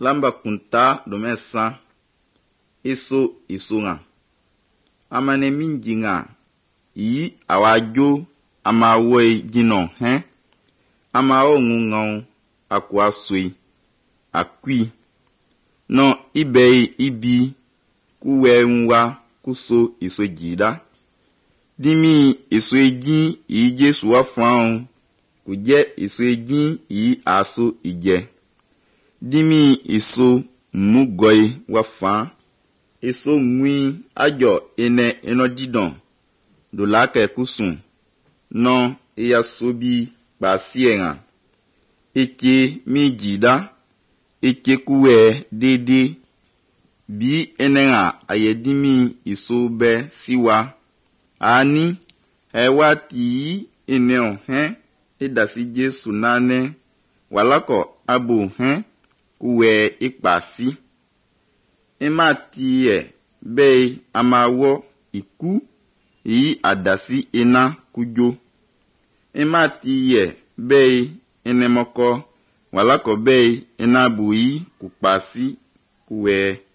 lamba kunta domesa eso isonga amane minjinga yi awajo amawe jino ama o ngungau akwa sui akwi no ibe ibi kuwe nwa kuso iso jida dimi iso eji yi Jesu wa faun kuje iso eji yi aso ije dimi iso mugoi wa fa iso ngwi ajo eno didon do lake kusun no iya sobi basienga eke mi jida eke kuwe dede bi enenga ayedimi iso be siwa ani ewati eneo edasi Jesu nane walako abu kuwe ikpasi emati be amawo iku yi adasi ena kujo emati be enemoko walako be enabu yi kupasi kuwe